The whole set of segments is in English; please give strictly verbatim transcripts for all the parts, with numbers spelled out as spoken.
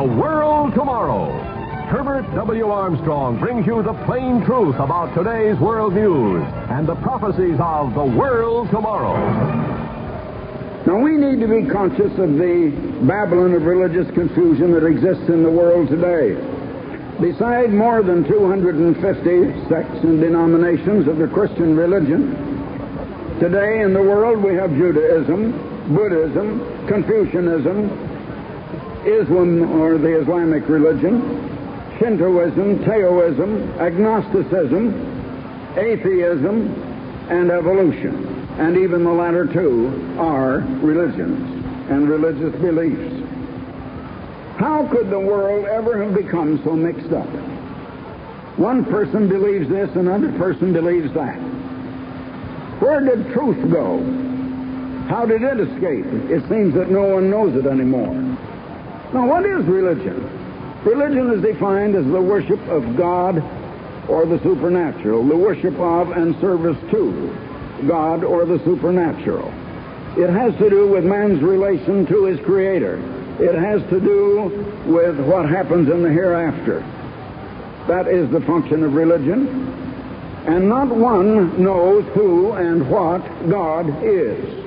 The World Tomorrow. Herbert W. Armstrong brings you the plain truth about today's world news and the prophecies of the world tomorrow. Now, we need to be conscious of the Babylon of religious confusion that exists in the world today. Beside more than two hundred fifty sects and denominations of the Christian religion, today in the world we have Judaism, Buddhism, Confucianism, Islam or the Islamic religion, Shintoism, Taoism, agnosticism, atheism, and evolution. And even the latter two are religions and religious beliefs. How could the world ever have become so mixed up? One person believes this, another person believes that. Where did truth go? How did it escape? It seems that no one knows it anymore. Now, what is religion? Religion is defined as the worship of God or the supernatural, the worship of and service to God or the supernatural. It has to do with man's relation to his Creator. It has to do with what happens in the hereafter. That is the function of religion. And not one knows who and what God is.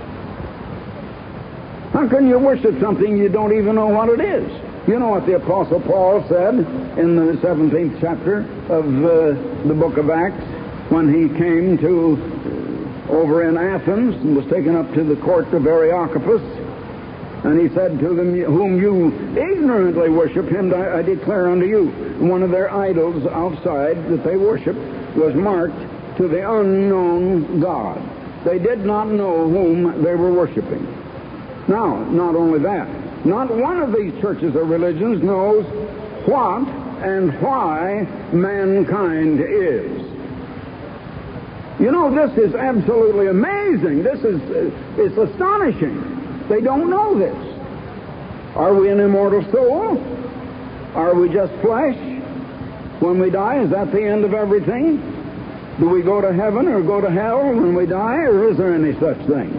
How can you worship something you don't even know what it is? You know what the Apostle Paul said in the seventeenth chapter of uh, the book of Acts when he came to over in Athens and was taken up to the court of Areopagus, and he said to them, whom you ignorantly worship, him I, I declare unto you. One of their idols outside that they worshiped was marked to the unknown God. They did not know whom they were worshiping. Now, not only that, not one of these churches or religions knows what and why mankind is. You know, this is absolutely amazing. This is uh, it's astonishing. They don't know this. Are we an immortal soul? Are we just flesh? When we die, is that the end of everything? Do we go to heaven or go to hell when we die, or is there any such thing?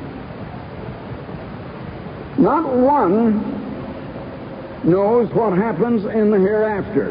Not one knows what happens in the hereafter,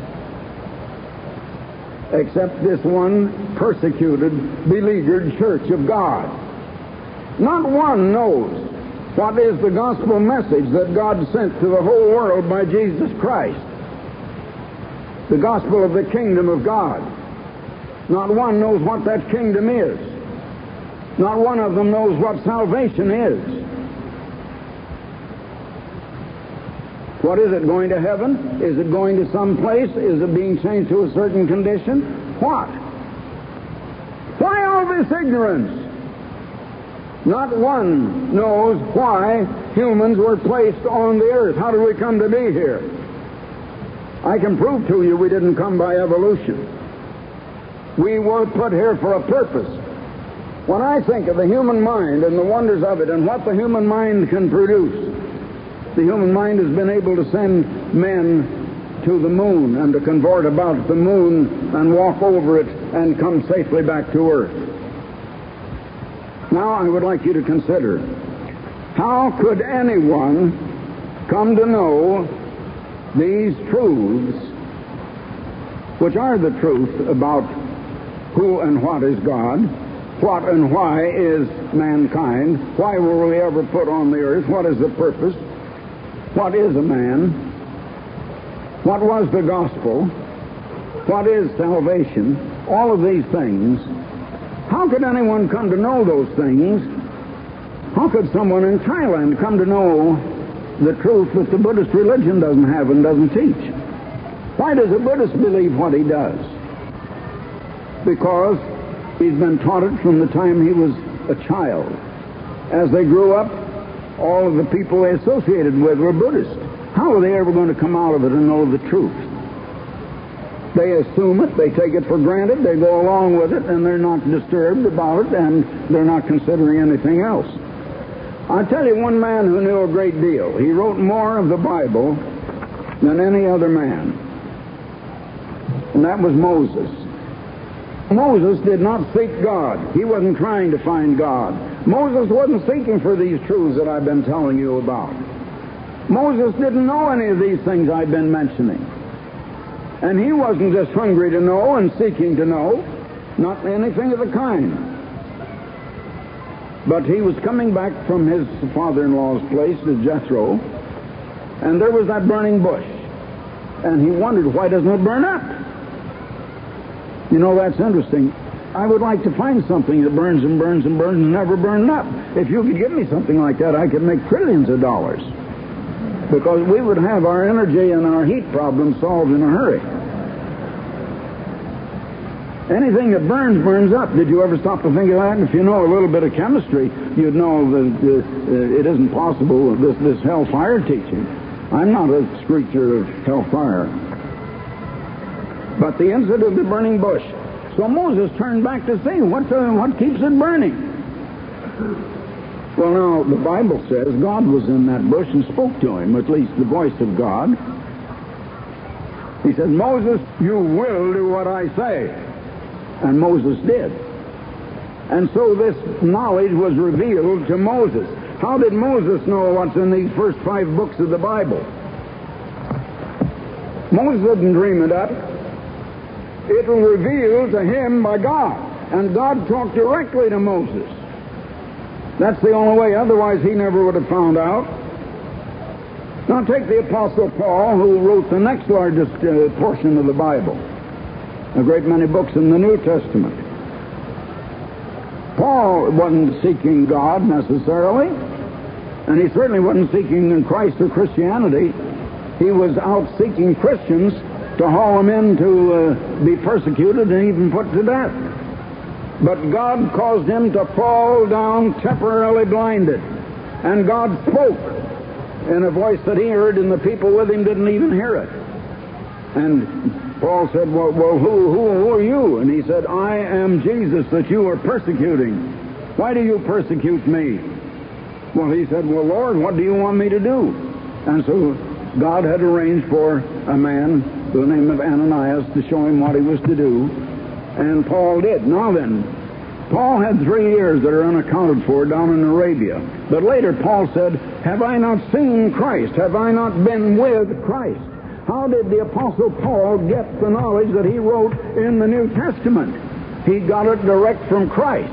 except this one persecuted, beleaguered church of God. Not one knows what is the gospel message that God sent to the whole world by Jesus Christ. The gospel of the kingdom of God. Not one knows what that kingdom is. Not one of them knows what salvation is. What is it, going to heaven? Is it going to some place? Is it being changed to a certain condition? What? Why all this ignorance? Not one knows why humans were placed on the earth. How did we come to be here? I can prove to you we didn't come by evolution. We were put here for a purpose. When I think of the human mind and the wonders of it and what the human mind can produce, the human mind has been able to send men to the moon and to convert about the moon and walk over it and come safely back to earth. Now I would like you to consider, how could anyone come to know these truths, which are the truth about who and what is God, what and why is mankind, why were we ever put on the earth, what is the purpose, what is a man, what was the gospel, what is salvation, all of these things. How could anyone come to know those things? How could someone in Thailand come to know the truth that the Buddhist religion doesn't have and doesn't teach? Why does a Buddhist believe what he does? Because he's been taught it from the time he was a child. As they grew up, all of the people they associated with were Buddhist. How are they ever going to come out of it and know the truth? They assume it, they take it for granted, they go along with it, and they're not disturbed about it, and they're not considering anything else. I'll tell you one man who knew a great deal. He wrote more of the Bible than any other man, and that was Moses. Moses did not seek God. He wasn't trying to find God. Moses wasn't seeking for these truths that I've been telling you about. Moses didn't know any of these things I've been mentioning. And he wasn't just hungry to know and seeking to know, not anything of the kind. But he was coming back from his father-in-law's place to Jethro, and there was that burning bush. And he wondered, why doesn't it burn up? You know, that's interesting. I would like to find something that burns and burns and burns and never burns up. If you could give me something like that, I could make trillions of dollars. Because we would have our energy and our heat problem solved in a hurry. Anything that burns, burns up. Did you ever stop to think of that? If you know a little bit of chemistry, you'd know that uh, it isn't possible, this, this hellfire teaching. I'm not a screecher of hellfire. But the incident of the burning bush. So Moses turned back to see, what, uh, what keeps it burning? Well, now, the Bible says God was in that bush and spoke to him, at least the voice of God. He said, Moses, you will do what I say. And Moses did. And so this knowledge was revealed to Moses. How did Moses know what's in these first five books of the Bible? Moses didn't dream it up. It was revealed to him by God. And God talked directly to Moses. That's the only way. Otherwise, he never would have found out. Now take the Apostle Paul, who wrote the next largest uh, portion of the Bible. A great many books in the New Testament. Paul wasn't seeking God necessarily, and he certainly wasn't seeking in Christ or Christianity. He was out seeking Christians to haul them in to uh, be persecuted and even put to death. But God caused him to fall down temporarily blinded. And God spoke in a voice that he heard, and the people with him didn't even hear it. And Paul said, well, well who, who, who are you? And he said, I am Jesus that you are persecuting. Why do you persecute me? Well, he said, well, Lord, what do you want me to do? And so God had arranged for a man by the name of Ananias to show him what he was to do. And Paul did. Now then, Paul had three years that are unaccounted for down in Arabia. But later Paul said, have I not seen Christ? Have I not been with Christ? How did the Apostle Paul get the knowledge that he wrote in the New Testament? He got it direct from Christ.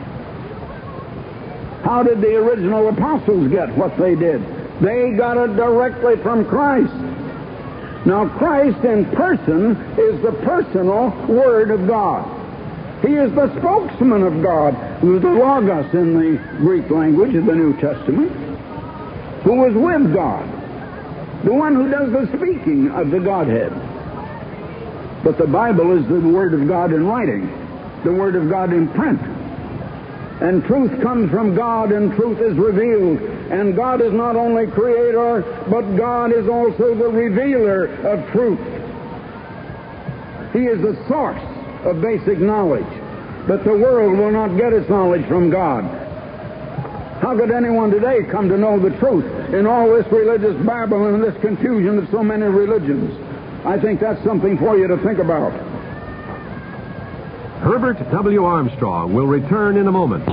How did the original apostles get what they did? They got it directly from Christ. Now, Christ in person is the personal Word of God. He is the spokesman of God, the Logos in the Greek language of the New Testament, who was with God, the one who does the speaking of the Godhead. But the Bible is the Word of God in writing, the Word of God in print. And truth comes from God, and truth is revealed. And God is not only creator, but God is also the revealer of truth. He is the source of basic knowledge. But the world will not get its knowledge from God. How could anyone today come to know the truth in all this religious babble and this confusion of so many religions? I think that's something for you to think about. Herbert W. Armstrong will return in a moment.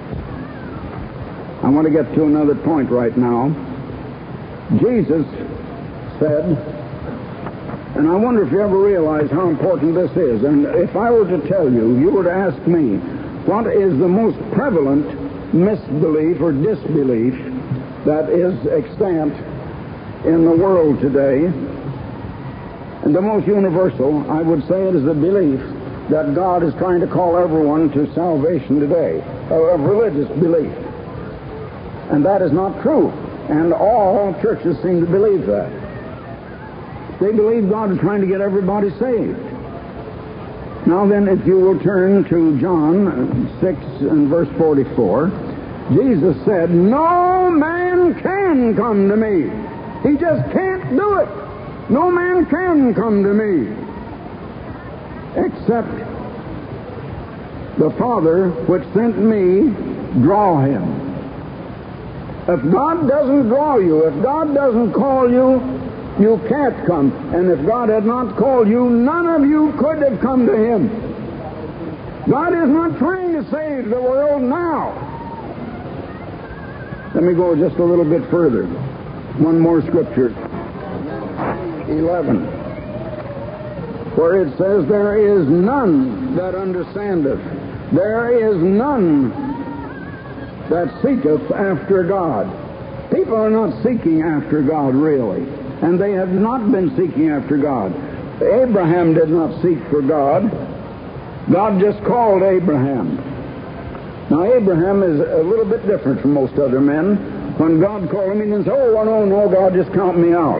I want to get to another point right now. Jesus said, and I wonder if you ever realize how important this is, and if I were to tell you, you were to ask me, what is the most prevalent misbelief or disbelief that is extant in the world today, and the most universal, I would say it is the belief that God is trying to call everyone to salvation today, a religious belief. And that is not true. And all churches seem to believe that. They believe God is trying to get everybody saved. Now then, if you will turn to John six and verse forty-four, Jesus said, no man can come to me. He just can't do it. No man can come to me except the Father which sent me draw him. If God doesn't draw you, if God doesn't call you, you can't come. And if God had not called you, none of you could have come to him. God is not trying to save the world now. Let me go just a little bit further. one more scripture, eleven, where it says, there is none that understandeth, there is none that seeketh after God. People are not seeking after God, really, and they have not been seeking after God. Abraham did not seek for God. God just called Abraham. Now, Abraham is a little bit different from most other men. When God called him, he didn't say, oh, no, no, God, just count me out.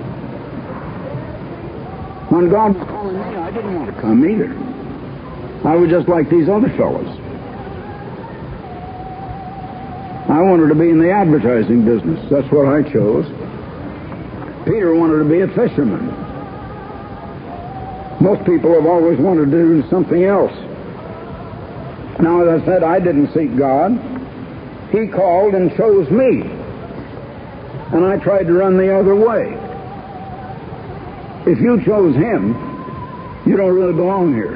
When God was calling me, I didn't want to come either. I was just like these other fellows. I wanted to be in the advertising business. That's what I chose. Peter wanted to be a fisherman. Most people have always wanted to do something else. Now, as I said, I didn't seek God. He called and chose me. And I tried to run the other way. If you chose Him, you don't really belong here.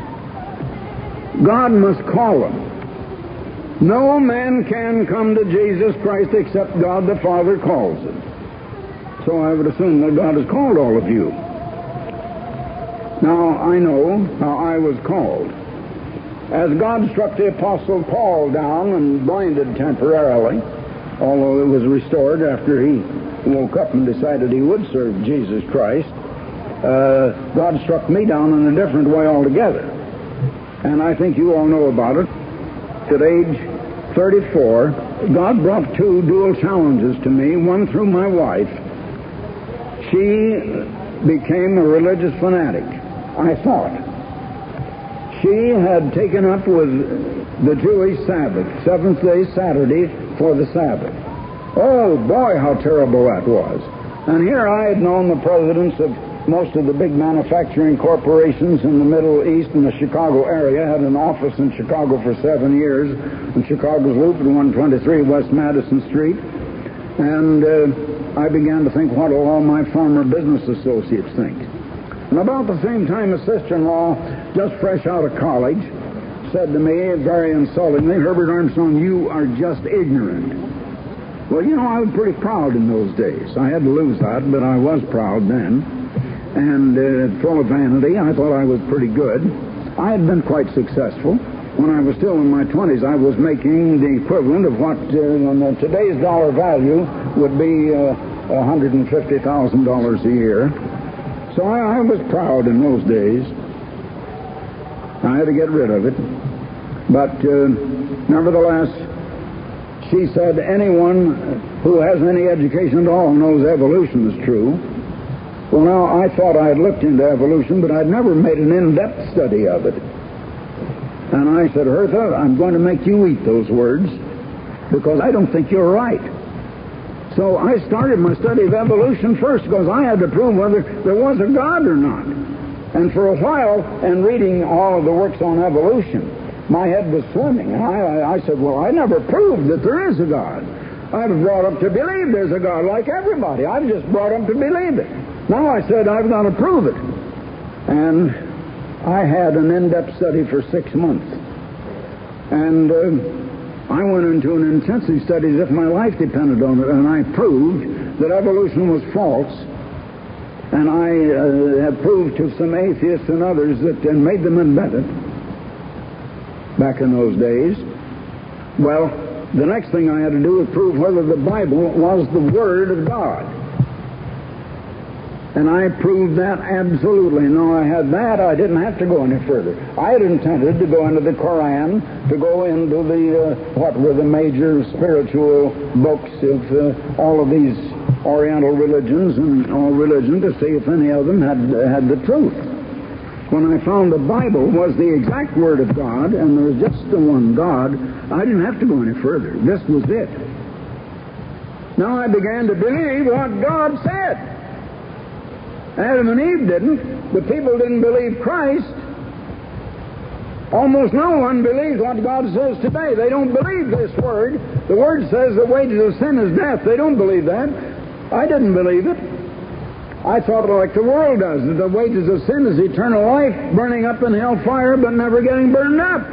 God must call him. No man can come to Jesus Christ except God the Father calls him. So I would assume that God has called all of you. Now, I know how I was called. As God struck the Apostle Paul down and blinded temporarily, although it was restored after he woke up and decided he would serve Jesus Christ, uh, God struck me down in a different way altogether. And I think you all know about it. At age thirty-four, God brought two dual challenges to me, one through my wife. She became a religious fanatic, I thought. She had taken up with the Jewish Sabbath, seventh-day Saturday for the Sabbath. Oh, boy, how terrible that was. And here I had known the presidents of most of the big manufacturing corporations in the Middle East and the Chicago area. Had an office in Chicago for seven years, in Chicago's Loop at one twenty-three West Madison Street. And uh, I began to think, what will all my former business associates think? And about the same time, a sister-in-law, just fresh out of college, said to me very insultingly, Herbert Armstrong, you are just ignorant. Well, you know, I was pretty proud in those days. I had to lose that, but I was proud then. And uh, full of vanity, I thought I was pretty good. I had been quite successful. When I was still in my twenties, I was making the equivalent of what uh, on the, today's dollar value would be uh, one hundred fifty thousand dollars a year. So I, I was proud in those days. I had to get rid of it. But uh, nevertheless, she said anyone who has any education at all knows evolution is true. Well, now, I thought I had looked into evolution, but I'd never made an in-depth study of it. And I said, Hertha, I'm going to make you eat those words, because I don't think you're right. So I started my study of evolution first, because I had to prove whether there was a God or not. And for a while, in reading all of the works on evolution, my head was swimming. And I, I said, well, I never proved that there is a God. I was brought up to believe there's a God like everybody. I was just brought up to believe it. Now I said, I've got to prove it. And I had an in-depth study for six months. And uh, I went into an intensive study as if my life depended on it, and I proved that evolution was false. And I uh, have proved to some atheists and others that, and made them admit it back in those days. Well, the next thing I had to do was prove whether the Bible was the Word of God. And I proved that absolutely. Now, I had that, I didn't have to go any further. I had intended to go into the Koran, to go into the, uh, what were the major spiritual books of uh, all of these Oriental religions and all religion, to see if any of them had, uh, had the truth. When I found the Bible was the exact Word of God, and there was just the one God, I didn't have to go any further. This was it. Now I began to believe what God said. Adam and Eve didn't. The people didn't believe Christ. Almost no one believes what God says today. They don't believe this Word. The Word says the wages of sin is death. They don't believe that. I didn't believe it. I thought like the world does, that the wages of sin is eternal life, burning up in hellfire, but never getting burned up.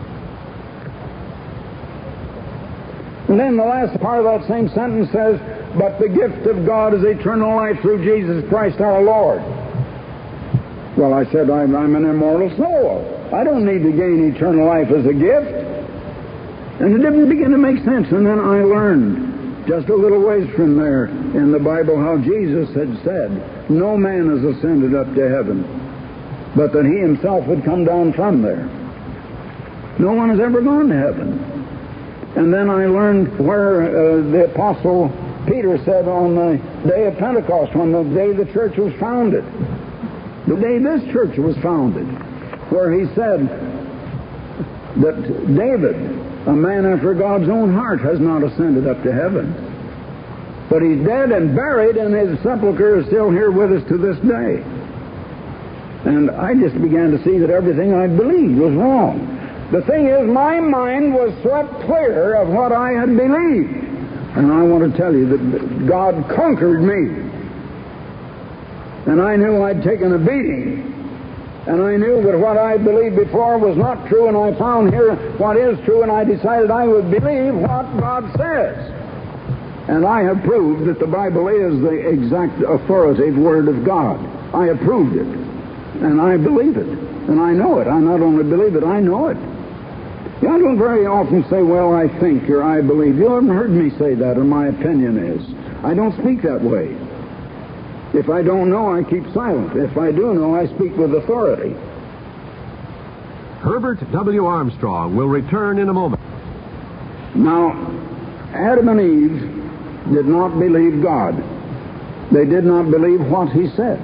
And then the last part of that same sentence says, but the gift of God is eternal life through Jesus Christ our Lord. Well, I said, I'm, I'm an immortal soul. I don't need to gain eternal life as a gift. And it didn't begin to make sense. And then I learned, just a little ways from there in the Bible, how Jesus had said, no man has ascended up to heaven, but that he himself would come down from there. No one has ever gone to heaven. And then I learned where uh, the Apostle Peter said on the day of Pentecost, when the day the church was founded, the day this church was founded, where he said that David, a man after God's own heart, has not ascended up to heaven, but he's dead and buried, and his sepulcher is still here with us to this day. And I just began to see that everything I believed was wrong. The thing is, my mind was swept clear of what I had believed. And I want to tell you that God conquered me. And I knew I'd taken a beating. And I knew that what I believed before was not true, and I found here what is true, and I decided I would believe what God says. And I have proved that the Bible is the exact authoritative Word of God. I have proved it. And I believe it. And I know it. I not only believe it, I know it. You know, I don't very often say, well, I think or I believe. You haven't heard me say that, or my opinion is. I don't speak that way. If I don't know, I keep silent. If I do know, I speak with authority. Herbert W. Armstrong will return in a moment. Now, Adam and Eve did not believe God. They did not believe what he said.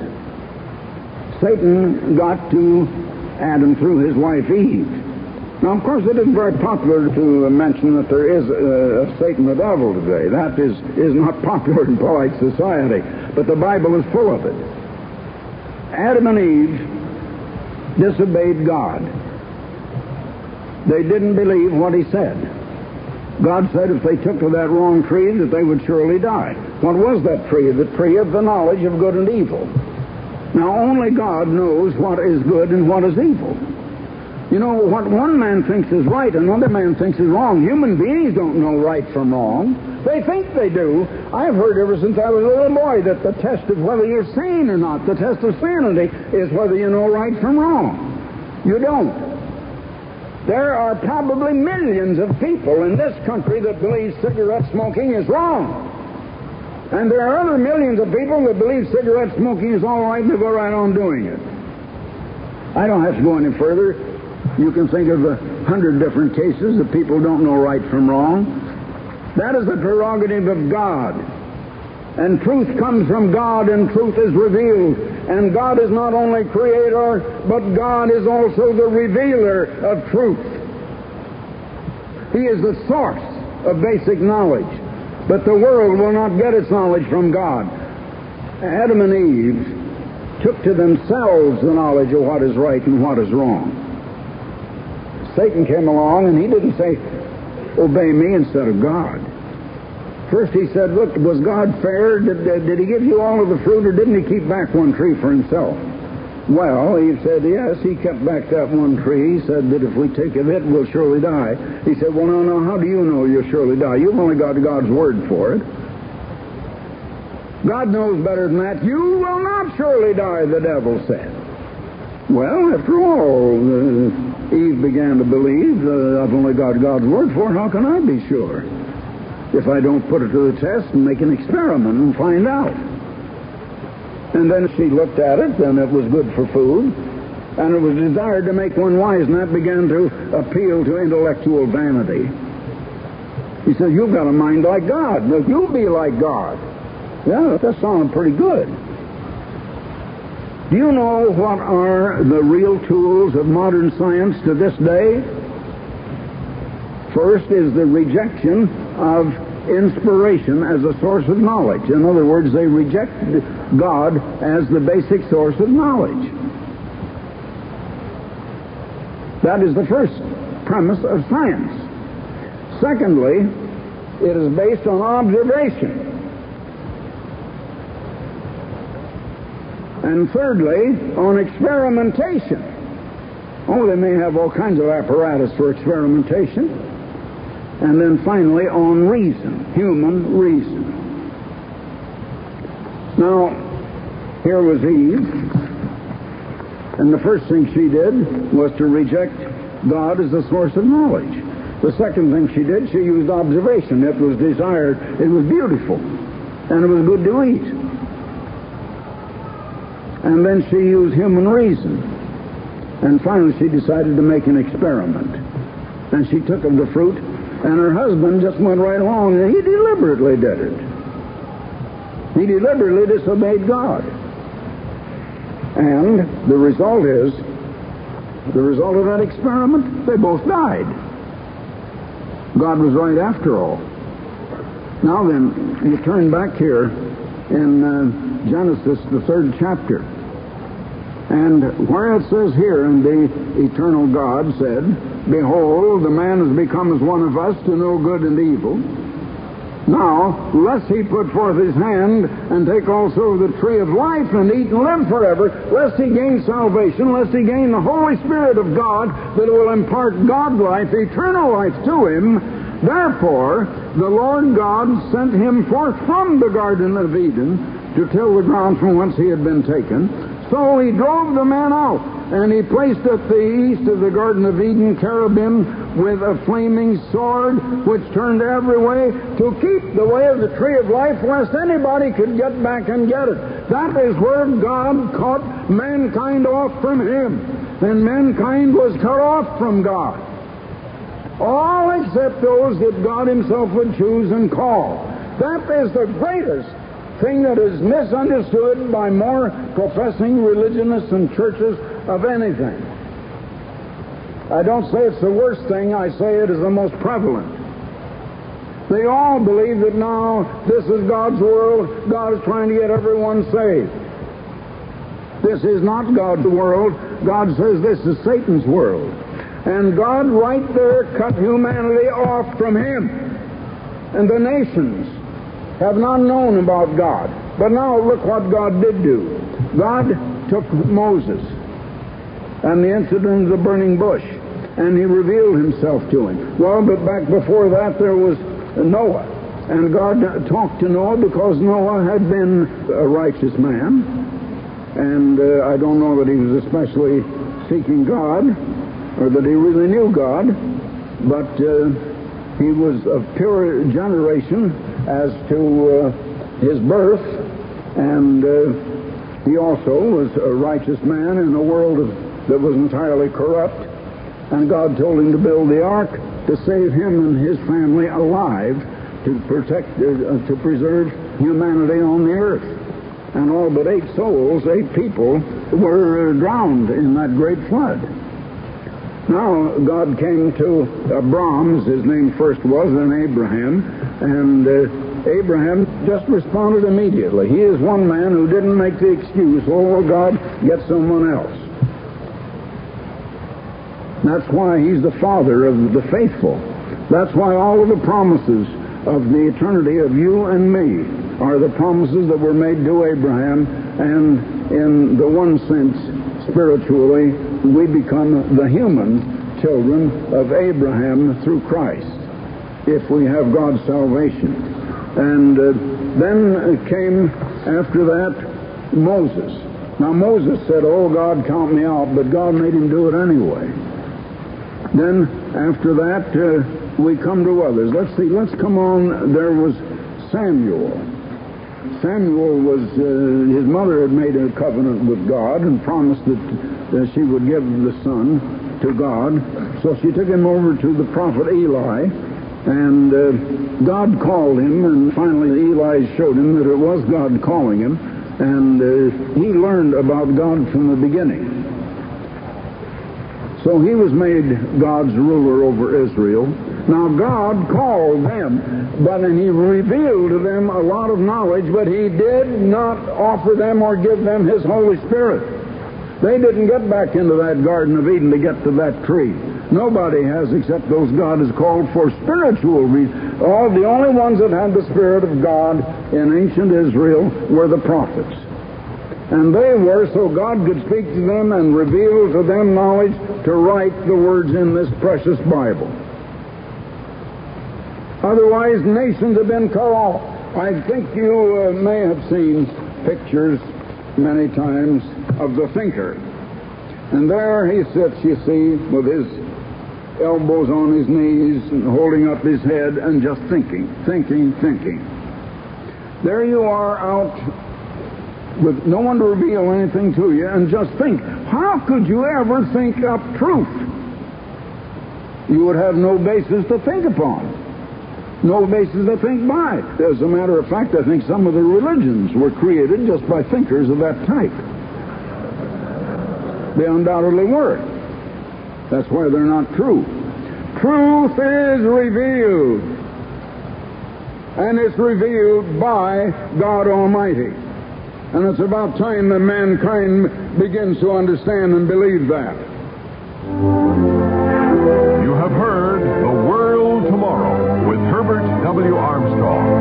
Satan got to Adam through his wife Eve. Now, of course, it isn't very popular to mention that there is a Satan the devil today. That is, is not popular in polite society, but the Bible is full of it. Adam and Eve disobeyed God. They didn't believe what he said. God said if they took to that wrong tree that they would surely die. What was that tree? The tree of the knowledge of good and evil. Now, only God knows what is good and what is evil. You know, what one man thinks is right, another man thinks is wrong. Human beings don't know right from wrong. They think they do. I've heard ever since I was a little boy that the test of whether you're sane or not, the test of sanity, is whether you know right from wrong. You don't. There are probably millions of people in this country that believe cigarette smoking is wrong. And there are other millions of people that believe cigarette smoking is all right and they go right on doing it. I don't have to go any further. You can think of a hundred different cases that people don't know right from wrong. That is the prerogative of God. And truth comes from God, and truth is revealed. And God is not only creator, but God is also the revealer of truth. He is the source of basic knowledge. But the world will not get its knowledge from God. Adam and Eve took to themselves the knowledge of what is right and what is wrong. Satan came along, and he didn't say, obey me instead of God. First he said, look, was God fair? Did, did, did he give you all of the fruit, or didn't he keep back one tree for himself? Well, Eve said, yes, he kept back that one tree. He said that if we take of it, we'll surely die. He said, well, no, no, how do you know you'll surely die? You've only got God's word for it. God knows better than that. You will not surely die, the devil said. Well, after all, uh, Eve began to believe, uh, I've only got God's word for it, how can I be sure? If I don't put it to the test and make an experiment and find out. And then she looked at it, and it was good for food, and it was desired to make one wise, and that began to appeal to intellectual vanity. He said, you've got a mind like God. Look, you'll be like God. Yeah, that sounded pretty good. Do you know what are the real tools of modern science to this day? First is the rejection of inspiration as a source of knowledge. In other words, they reject God as the basic source of knowledge. That is the first premise of science. Secondly, it is based on observation. And thirdly, on experimentation. Oh, they may have all kinds of apparatus for experimentation. And then finally, on reason, human reason. Now, here was Eve, and the first thing she did was to reject God as the source of knowledge. The second thing she did, she used observation. It was desired, it was beautiful, and it was good to eat. And then she used human reason. And finally she decided to make an experiment. And she took of the fruit, and her husband just went right along, and he deliberately did it. He deliberately disobeyed God. And the result is, the result of that experiment, they both died. God was right after all. Now then, you turn back here in uh, Genesis, the third chapter. And where it says here, and the eternal God said, Behold, the man has become as one of us to know good and evil. Now, lest he put forth his hand and take also the tree of life and eat and live forever, lest he gain salvation, lest he gain the Holy Spirit of God that will impart God life, eternal life to him. Therefore, the Lord God sent him forth from the Garden of Eden to till the ground from whence he had been taken. So he drove the man out, and he placed at the east of the Garden of Eden cherubim with a flaming sword, which turned every way to keep the way of the tree of life, lest anybody could get back and get it. That is where God cut mankind off from him, and mankind was cut off from God. All except those that God himself would choose and call. That is the greatest thing that is misunderstood by more professing religionists and churches of anything. I don't say it's the worst thing, I say it is the most prevalent. They all believe that now this is God's world, God is trying to get everyone saved. This is not God's world. God says this is Satan's world. And God right there cut humanity off from him. And the nations have not known about God. But now look what God did do. God took Moses and the incident of the burning bush, and he revealed himself to him. Well, but back before that there was Noah. And God talked to Noah because Noah had been a righteous man. And uh, I don't know that he was especially seeking God, or that he really knew God, but uh, he was of pure generation as to uh, his birth, and uh, he also was a righteous man in a world of, that was entirely corrupt, and God told him to build the ark to save him and his family alive, to protect, uh, to preserve humanity on the earth. And all but eight souls, eight people, were drowned in that great flood. Now, God came to Abram, as his name first was, then Abraham, and uh, Abraham just responded immediately. He is one man who didn't make the excuse, oh, God, get someone else. That's why he's the father of the faithful. That's why all of the promises of the eternity of you and me are the promises that were made to Abraham, and in the one sense, spiritually, we become the human children of Abraham through Christ, if we have God's salvation. And uh, then came, after that, Moses. Now, Moses said, oh, God, count me out, but God made him do it anyway. Then, after that, uh, we come to others. Let's see, let's come on. There was Samuel. Samuel was, uh, his mother had made a covenant with God and promised that uh, she would give the son to God. So she took him over to the prophet Eli, and uh, God called him, and finally Eli showed him that it was God calling him, and uh, he learned about God from the beginning. So he was made God's ruler over Israel. Now God called them, but and he revealed to them a lot of knowledge, but he did not offer them or give them his Holy Spirit. They didn't get back into that Garden of Eden to get to that tree. Nobody has except those God has called for spiritual reasons. All the only ones that had the Spirit of God in ancient Israel were the prophets. And they were, so God could speak to them and reveal to them knowledge to write the words in this precious Bible. Otherwise, nations have been cut off. I think you uh, may have seen pictures many times of the thinker. And there he sits, you see, with his elbows on his knees and holding up his head and just thinking, thinking, thinking. There you are out with no one to reveal anything to you, and just think, how could you ever think up truth? You would have no basis to think upon, no basis to think by. As a matter of fact, I think some of the religions were created just by thinkers of that type. They undoubtedly were. That's why they're not true. Truth is revealed, and it's revealed by God Almighty. And it's about time that mankind begins to understand and believe that. You have heard The World Tomorrow with Herbert W. Armstrong.